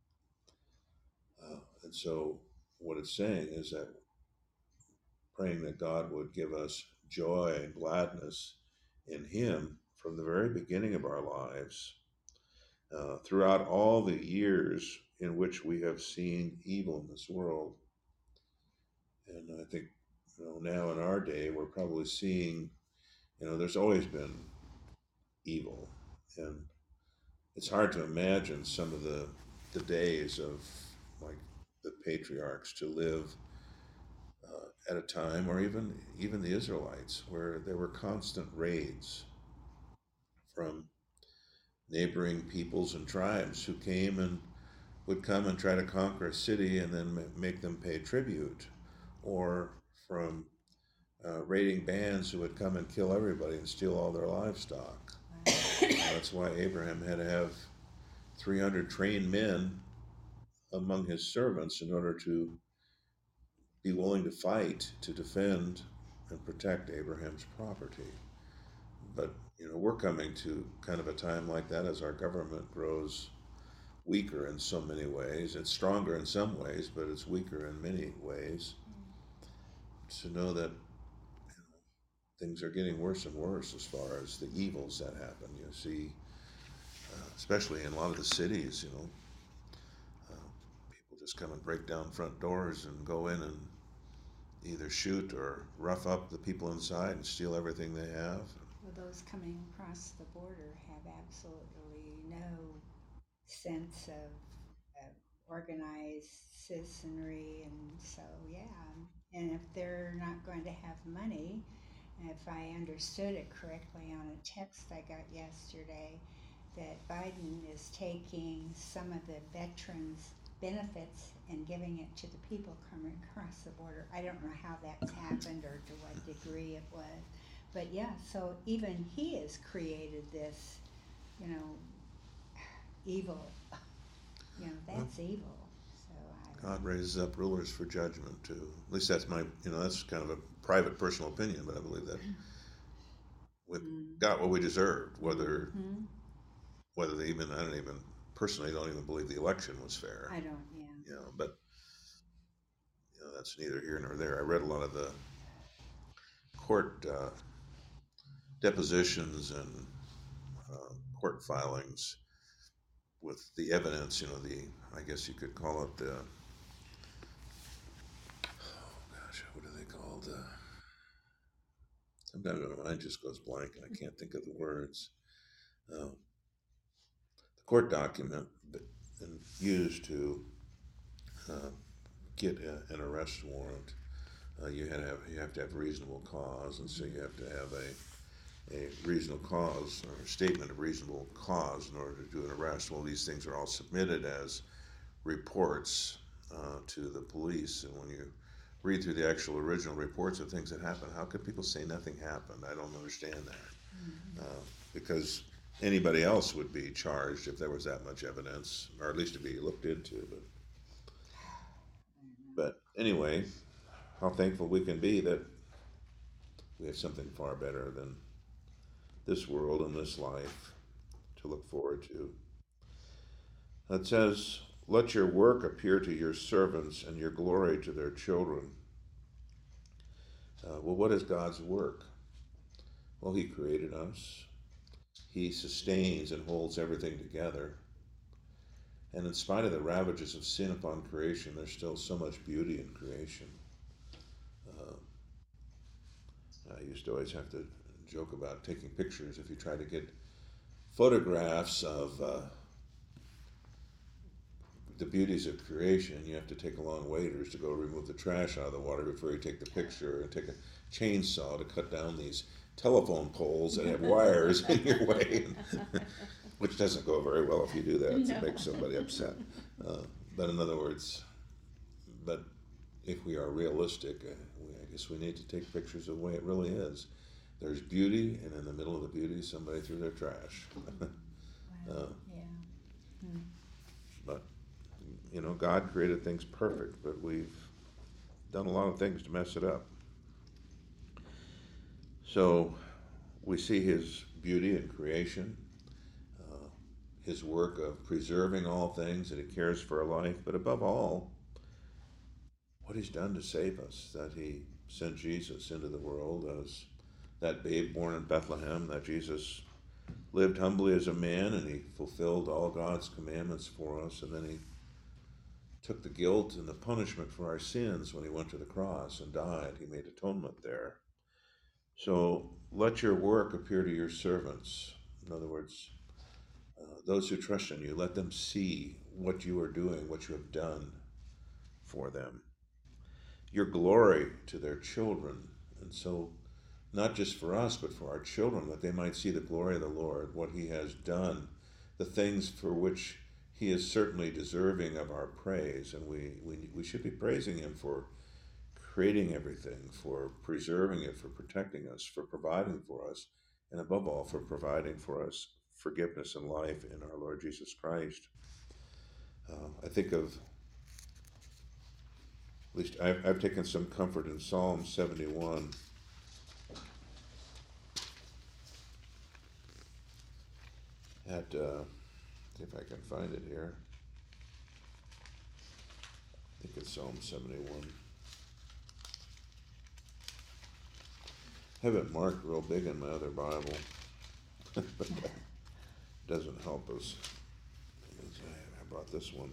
And so what it's saying is that praying that God would give us joy and gladness in Him from the very beginning of our lives, throughout all the years in which we have seen evil in this world. And I think, now in our day, we're probably seeing, there's always been evil. And it's hard to imagine some of the days of, like, the patriarchs to live at a time, or even the Israelites, where there were constant raids from neighboring peoples and tribes who would come and try to conquer a city and then make them pay tribute, or from raiding bands who would come and kill everybody and steal all their livestock. That's why Abraham had to have 300 trained men among his servants in order to be willing to fight to defend and protect Abraham's property. But, we're coming to kind of a time like that as our government grows weaker in so many ways. It's stronger in some ways, but it's weaker in many ways. To know that things are getting worse and worse as far as the evils that happen. You see, especially in a lot of the cities, people just come and break down front doors and go in and either shoot or rough up the people inside and steal everything they have. Well, those coming across the border have absolutely no sense of organized citizenry, and so and if they're not going to have money, if I understood it correctly on a text I got yesterday, that Biden is taking some of the veterans' benefits and giving it to the people coming across the border. I don't know how that's happened or to what degree it was, but so even he has created this, evil. That's evil. So God raises up rulers for judgment too. At least that's my, that's kind of a private personal opinion, but I believe that we got what we deserved, whether they even, I personally don't even believe the election was fair. I don't, But that's neither here nor there. I read a lot of the court depositions and court filings with the evidence, I guess you could call it the, oh gosh, what are they called? Sometimes my mind just goes blank and I can't think of the words. The court document used to get an arrest warrant. You have to have reasonable cause, and so you have to have a reasonable cause or a statement of reasonable cause in order to do an arrest. Well, these things are all submitted as reports to the police, and when you read through the actual original reports of things that happened, how could people say nothing happened? I don't understand that. Because anybody else would be charged if there was that much evidence, or at least to be looked into. But anyway, how thankful we can be that we have something far better than this world and this life to look forward to. It says, let your work appear to your servants and your glory to their children. Well, what is God's work? Well, He created us. He sustains and holds everything together. And in spite of the ravages of sin upon creation, there's still so much beauty in creation. I used to always have to joke about taking pictures. If you try to get photographs of the beauties of creation, you have to take long waders to go remove the trash out of the water before you take the picture, and take a chainsaw to cut down these telephone poles that have wires in your way, which doesn't go very well if you do that. It makes somebody upset. But in other words, but if we are realistic, I guess we need to take pictures of the way it really is. There's beauty, and in the middle of the beauty, somebody threw their trash. Wow. But, God created things perfect, but we've done a lot of things to mess it up. So we see His beauty in creation, His work of preserving all things, that He cares for our life, but above all, what He's done to save us, that He sent Jesus into the world as that babe born in Bethlehem, that Jesus lived humbly as a man, and He fulfilled all God's commandments for us, and then He took the guilt and the punishment for our sins when He went to the cross and died. He made atonement there. So let your work appear to your servants. In other words, those who trust in you, let them see what you are doing, what you have done for them. Your glory to their children. And so not just for us, but for our children, that they might see the glory of the Lord, what He has done, the things for which He is certainly deserving of our praise. And we should be praising Him for creating everything, for preserving it, for protecting us, for providing for us, and above all, for providing for us forgiveness and life in our Lord Jesus Christ. I think of, at least I've taken some comfort in Psalm 71. See if I can find it here. I think it's Psalm 71. I have it marked real big in my other Bible, but that doesn't help us. I brought this one.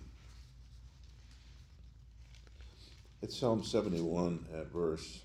It's Psalm 71 at verse,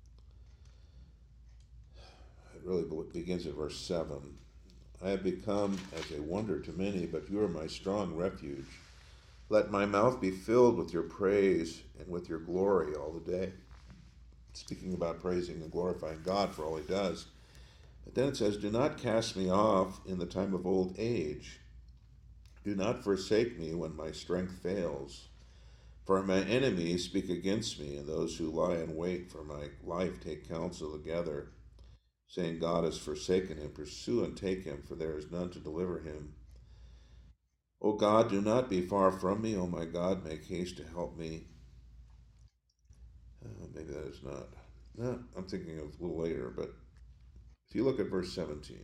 it really begins at verse 7. I have become as a wonder to many, but you are my strong refuge. Let my mouth be filled with your praise and with your glory all the day. Speaking about praising and glorifying God for all He does. But then it says, do not cast me off in the time of old age. Do not forsake me when my strength fails. For my enemies speak against me, and those who lie in wait for my life take counsel together, saying, God has forsaken him. Pursue and take him, for there is none to deliver him. O God, do not be far from me. O my God, make haste to help me. Maybe that is not. No, I'm thinking of a little later, but if you look at verse 17.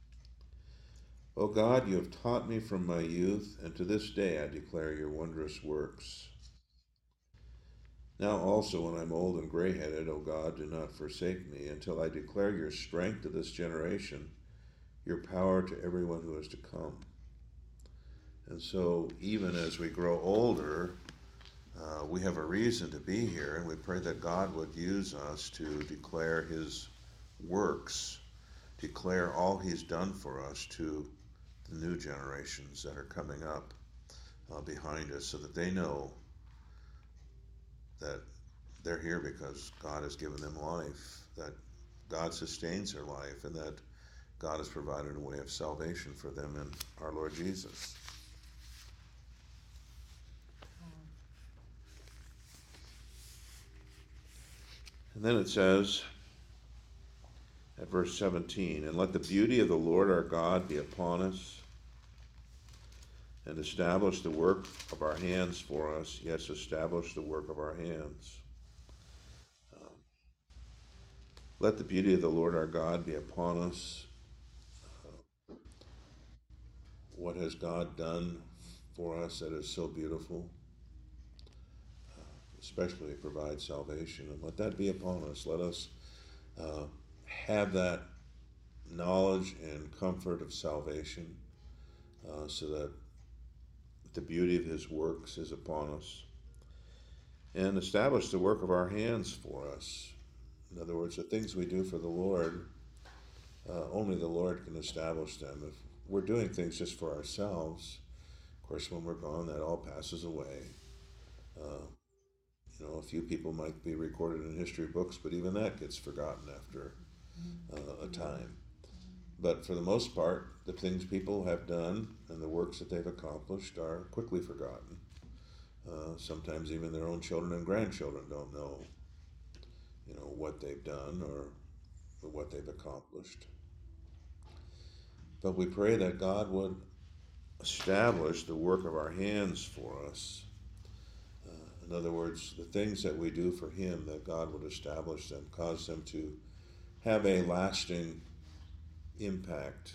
O God, you have taught me from my youth, and to this day I declare your wondrous works. Now also when I'm old and gray-headed, O God, do not forsake me, until I declare your strength to this generation, your power to everyone who is to come. And so, even as we grow older, we have a reason to be here, and we pray that God would use us to declare His works, declare all He's done for us to the new generations that are coming up behind us, so that they know that they're here because God has given them life, that God sustains their life, and that God has provided a way of salvation for them in our Lord Jesus. And then it says at verse 17, and let the beauty of the Lord our God be upon us, and establish the work of our hands for us. Yes, establish the work of our hands. Let the beauty of the Lord our God be upon us. What has God done for us that is so beautiful? Especially provide salvation, and let that be upon us. Let us have that knowledge and comfort of salvation, so that the beauty of His works is upon us, and establish the work of our hands for us. In other words, the things we do for the Lord, only the Lord can establish them. If we're doing things just for ourselves, of course, when we're gone, that all passes away. A few people might be recorded in history books, but even that gets forgotten after a time. But for the most part, the things people have done and the works that they've accomplished are quickly forgotten. Sometimes even their own children and grandchildren don't know, what they've done or what they've accomplished. But we pray that God would establish the work of our hands for us. In other words, the things that we do for Him, that God would establish them, cause them to have a lasting impact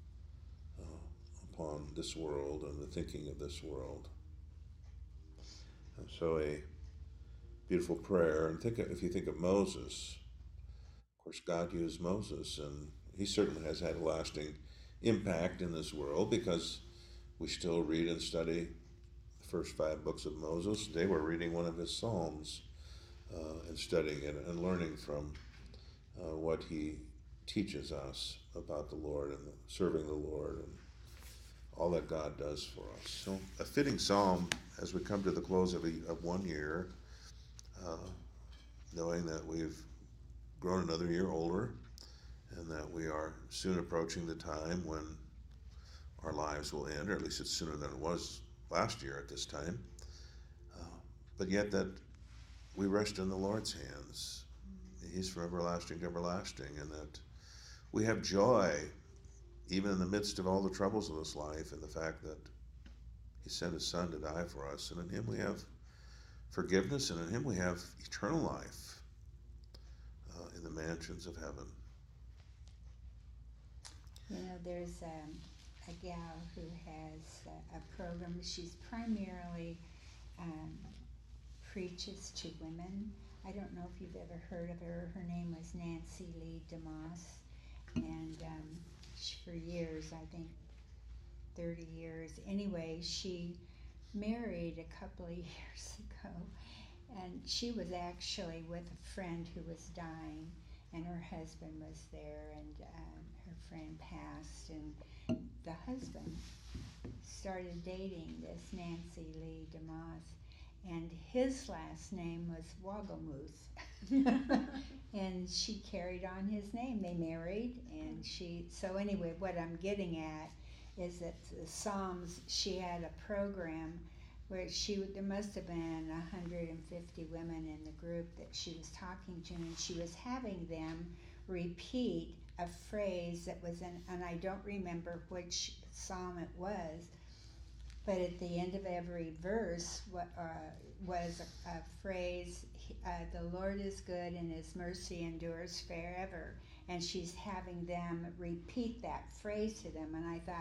upon this world and the thinking of this world. And so a beautiful prayer. And if you think of Moses, of course, God used Moses, and he certainly has had a lasting impact in this world, because we still read and study the first 5 books of Moses. They were reading one of his Psalms and studying it and learning from what he teaches us about the Lord and serving the Lord and all that God does for us. So a fitting psalm as we come to the close of 1 year, knowing that we've grown another year older and that we are soon approaching the time when our lives will end, or at least it's sooner than it was last year at this time, but yet that we rest in the Lord's hands. He's from everlasting to everlasting, and that we have joy even in the midst of all the troubles of this life, and the fact that He sent His Son to die for us, and in Him we have forgiveness, and in Him we have eternal life in the mansions of heaven. There's a gal who has a program. She's primarily preaches to women. I don't know if you've ever heard of her. Her name was Nancy Lee DeMoss, and for years, I think 30 years. Anyway, she married a couple of years ago, and she was actually with a friend who was dying, and her husband was there, and her friend passed, and the husband started dating this Nancy Lee DeMoss, and his last name was Wagamuth. And she carried on his name. They married, and so anyway, what I'm getting at is that the Psalms, she had a program where there must have been 150 women in the group that she was talking to, and she was having them repeat a phrase that was and I don't remember which psalm it was, but at the end of every verse was a phrase, the Lord is good and His mercy endures forever. And she's having them repeat that phrase to them. And I thought,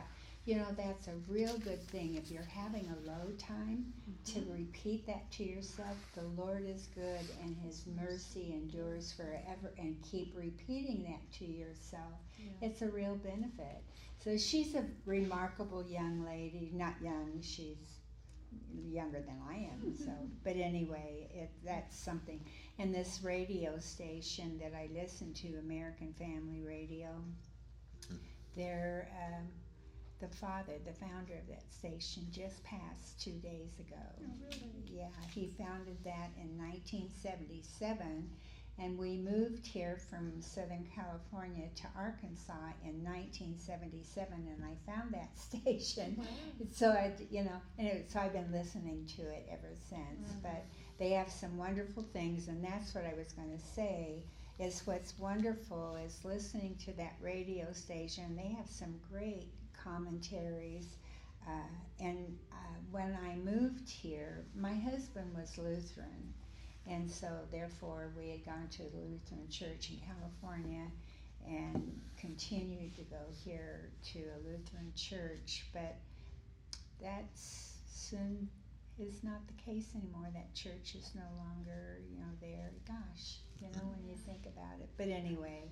You know, that's a real good thing. If you're having a low time, to repeat that to yourself, the Lord is good and his mercy endures forever, and keep repeating that to yourself. Yeah. It's a real benefit. So she's a remarkable young lady. Not young, she's younger than I am. So, but anyway, that's something. And this radio station that I listen to, American Family Radio, they're the founder of that station, just passed 2 days ago. Oh, really? Yeah, he founded that in 1977, and we moved here from Southern California to Arkansas in 1977, and I found that station. Wow. So so I've been listening to it ever since. But they have some wonderful things, and that's what I was going to say. Is what's wonderful is listening to that radio station. They have some great commentaries. When I moved here, my husband was Lutheran, and so therefore we had gone to the Lutheran church in California and continued to go here to a Lutheran church, but that's soon is not the case anymore. That church is no longer, there. Gosh, when you think about it. But anyway,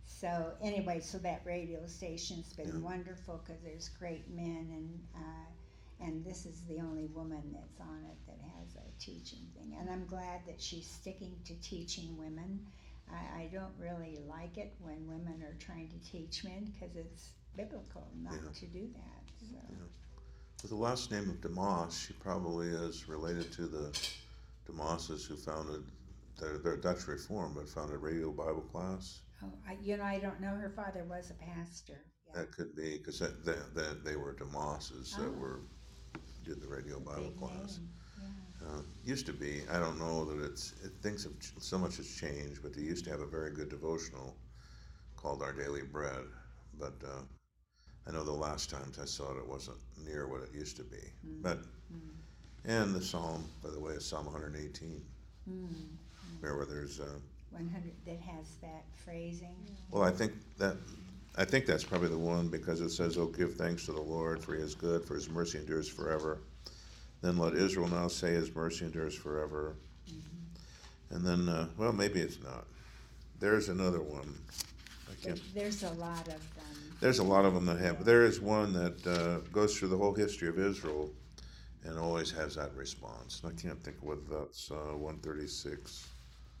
so that radio station's been wonderful because there's great men, and this is the only woman that's on it that has a teaching thing. And I'm glad that she's sticking to teaching women. I don't really like it when women are trying to teach men because it's biblical not to do that. So. Yeah. With the last name of DeMoss, she probably is related to the DeMosses who founded, they're Dutch Reform, but founded Radio Bible Class. Oh, I don't know. Her father was a pastor. Yeah. That could be, because they were DeMosses that did the Radio Bible Class. Yeah. Used to be, I don't know that things have, so much has changed, but they used to have a very good devotional called Our Daily Bread, but I know the last times I saw it wasn't near what it used to be. But and the Psalm, by the way, is Psalm 118, where there's 100 that has that phrasing. well, I think that's probably the one, because it says, "Oh, give thanks to the Lord, for he is good, for his mercy endures forever. Then let Israel now say his mercy endures forever." And then, well, maybe it's not. There's another one. There's a lot of them. There's a lot of them that have. There is one that goes through the whole history of Israel and always has that response. I can't think what that's 136.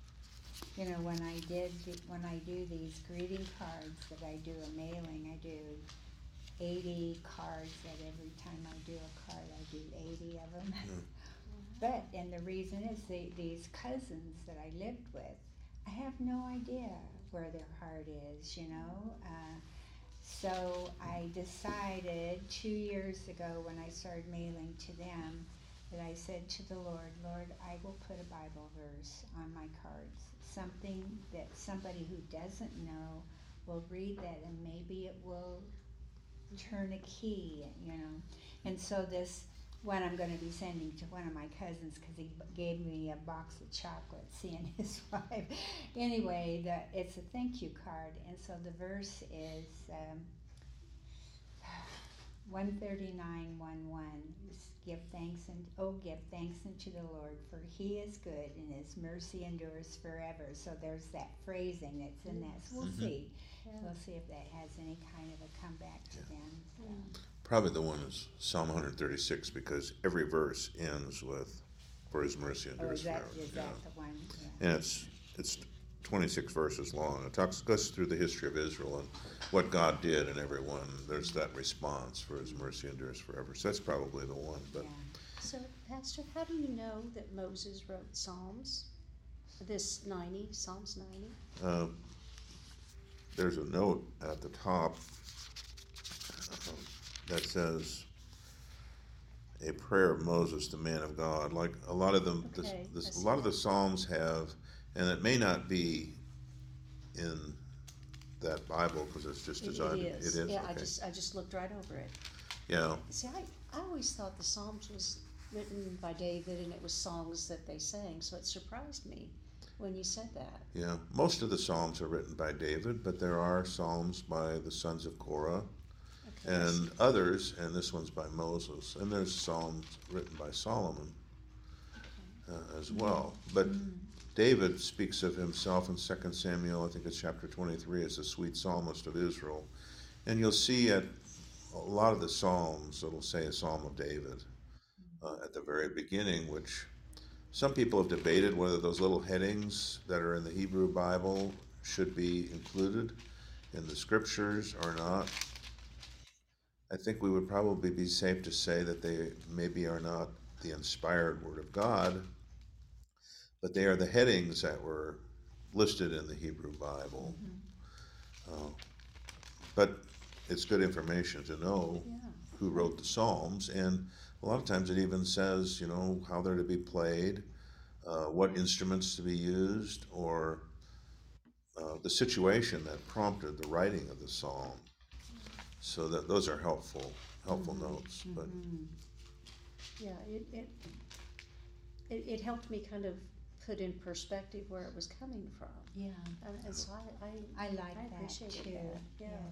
When I do these greeting cards that I do a mailing, I do 80 cards. That every time I do a card, I do 80 of them. And the reason is these cousins that I lived with, I have no idea where their heart is, So I decided 2 years ago when I started mailing to them that I said to the Lord, I will put a Bible verse on my cards, something that somebody who doesn't know will read that and maybe it will turn a key, And so this one I'm going to be sending to one of my cousins because he gave me a box of chocolates, he and his wife. Anyway, it's a thank you card, and so the verse is 139:1:1. Give thanks unto the Lord, for he is good and his mercy endures forever. So there's that phrasing that's in that. So we'll see. We'll see if that has any kind of a comeback to them. So. Probably the one is Psalm 136, because every verse ends with, "For his mercy endures forever." Is that the one? And it's 26 verses long. It goes through the history of Israel and what God did in every one. There's that response, "For his mercy endures forever." So that's probably the one. But So, Pastor, how do you know that Moses wrote Psalms? Psalms 90? There's a note at the top that says, "A prayer of Moses, the man of God." Like a lot of them, Okay, a lot of the Psalms have, and it may not be in that Bible because it's just designed. It is. It is. Yeah, Okay. I just looked right over it. Yeah. See, I always thought the Psalms was written by David and it was songs that they sang, so it surprised me when you said that. Yeah. Most of the Psalms are written by David, but there are Psalms by the sons of Korah. and others, and this one's by Moses, and there's Psalms written by Solomon as well. But David speaks of himself in 2 Samuel, I think it's chapter 23, as the sweet psalmist of Israel. And you'll see at a lot of the Psalms, it'll say a Psalm of David at the very beginning, which some people have debated whether those little headings that are in the Hebrew Bible should be included in the scriptures or not. I think we would probably be safe to say that they maybe are not the inspired Word of God, but they are the headings that were listed in the Hebrew Bible. But it's good information to know who wrote the Psalms, and a lot of times it even says, how they're to be played, what instruments to be used, or the situation that prompted the writing of the psalm. So that those are helpful notes. But Yeah, it helped me kind of put in perspective where it was coming from. Yeah, And so I like I that appreciated too. that, yeah. Yes.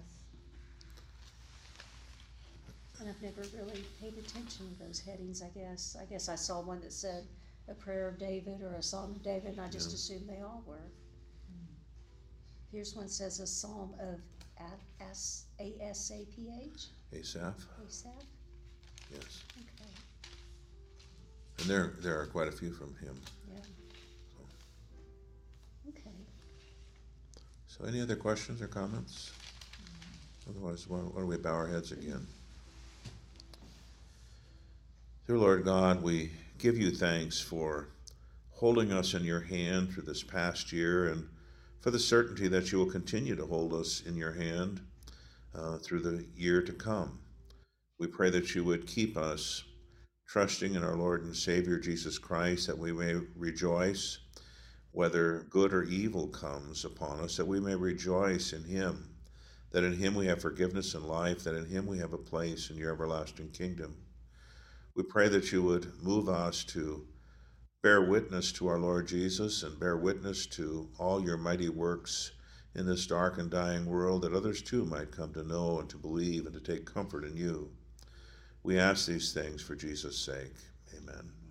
And I've never really paid attention to those headings, I guess. I guess I saw one that said a prayer of David or a psalm of David, and I just assumed they all were. Here's one that says a psalm of Asaph. Asaph, Asaph? yes. Okay, And there are quite a few from him. yeah. Okay. So any other questions or comments? Otherwise, why don't we bow our heads again? Dear Lord God, we give you thanks for holding us in your hand through this past year, and for the certainty that you will continue to hold us in your hand through the year to come. We pray that you would keep us trusting in our Lord and Savior Jesus Christ, that we may rejoice whether good or evil comes upon us, that we may rejoice in him, that in him we have forgiveness and life, that in him we have a place in your everlasting kingdom. We pray that you would move us to bear witness to our Lord Jesus and bear witness to all your mighty works in this dark and dying world, that others too might come to know and to believe and to take comfort in you. We ask these things for Jesus' sake. Amen.